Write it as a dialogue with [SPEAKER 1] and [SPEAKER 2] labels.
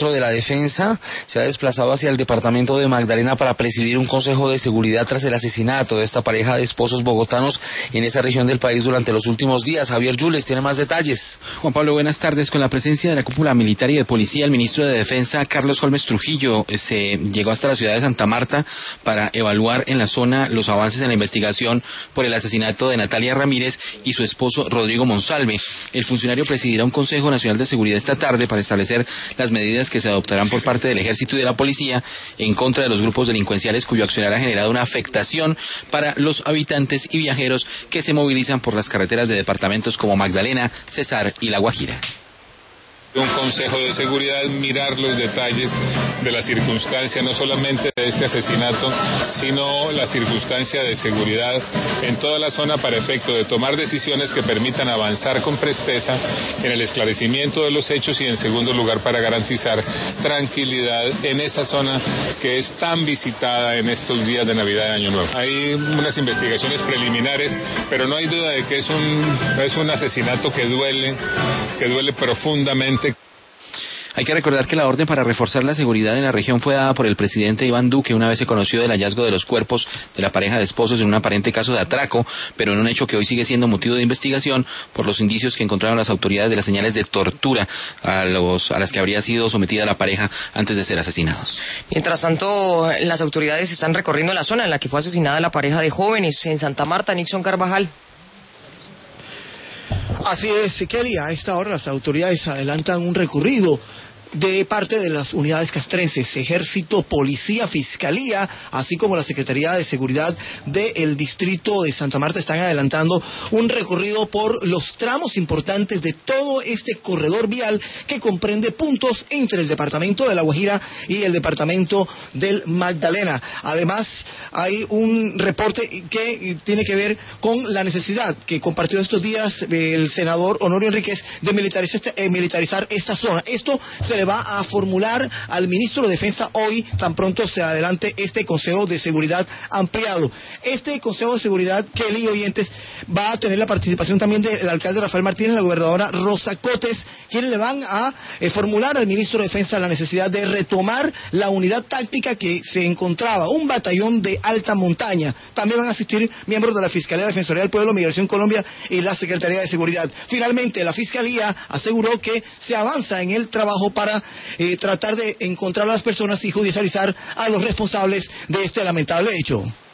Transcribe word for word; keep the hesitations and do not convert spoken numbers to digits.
[SPEAKER 1] ministro de la Defensa se ha desplazado hacia el departamento de Magdalena para presidir un consejo de seguridad tras el asesinato de esta pareja de esposos bogotanos en esa región del país durante los últimos días. Javier Yules tiene más detalles.
[SPEAKER 2] Juan Pablo, buenas tardes. Con la presencia de la cúpula militar y de policía, el ministro de Defensa, Carlos Holmes Trujillo, se llegó hasta la ciudad de Santa Marta para evaluar en la zona los avances en la investigación por el asesinato de Natalia Ramírez y su esposo Rodrigo Monsalve. El funcionario presidirá un Consejo Nacional de Seguridad esta tarde para establecer las medidas que se adoptarán por parte del Ejército y de la Policía en contra de los grupos delincuenciales cuyo accionar ha generado una afectación para los habitantes y viajeros que se movilizan por las carreteras de departamentos como Magdalena, Cesar y La Guajira.
[SPEAKER 3] Un consejo de seguridad, mirar los detalles de la circunstancia, no solamente de este asesinato, sino la circunstancia de seguridad en toda la zona para efecto de tomar decisiones que permitan avanzar con presteza en el esclarecimiento de los hechos y en segundo lugar para garantizar tranquilidad en esa zona que es tan visitada en estos días de Navidad y Año Nuevo. Hay unas investigaciones preliminares, pero no hay duda de que es un, es un asesinato que duele, que duele profundamente.
[SPEAKER 2] Hay que recordar que la orden para reforzar la seguridad en la región fue dada por el presidente Iván Duque una vez se conoció del hallazgo de los cuerpos de la pareja de esposos en un aparente caso de atraco, pero en un hecho que hoy sigue siendo motivo de investigación por los indicios que encontraron las autoridades de las señales de tortura a, los, a las que habría sido sometida la pareja antes de ser asesinados.
[SPEAKER 4] Mientras tanto, las autoridades están recorriendo la zona en la que fue asesinada la pareja de jóvenes en Santa Marta. Nixon Carvajal.
[SPEAKER 5] Así es, Kelly, a esta hora las autoridades adelantan un recorrido de parte de las unidades castrenses, Ejército, Policía, Fiscalía, así como la Secretaría de Seguridad del Distrito de Santa Marta están adelantando un recorrido por los tramos importantes de todo este corredor vial que comprende puntos entre el departamento de La Guajira y el departamento del Magdalena. Además, hay un reporte que tiene que ver con la necesidad que compartió estos días el senador Honorio Enríquez de militarizar, eh, militarizar esta zona. Esto se va a formular al ministro de Defensa hoy, tan pronto se adelante este Consejo de Seguridad ampliado. Este Consejo de Seguridad, Kelly, oyentes, va a tener la participación también del alcalde Rafael Martínez, la gobernadora Rosa Cotes, quienes le van a eh, formular al ministro de Defensa la necesidad de retomar la unidad táctica que se encontraba, un batallón de alta montaña. También van a asistir miembros de la Fiscalía Defensoría del Pueblo, Migración Colombia y la Secretaría de Seguridad. Finalmente, la Fiscalía aseguró que se avanza en el trabajo para Eh, tratar de encontrar a las personas y judicializar a los responsables de este lamentable hecho.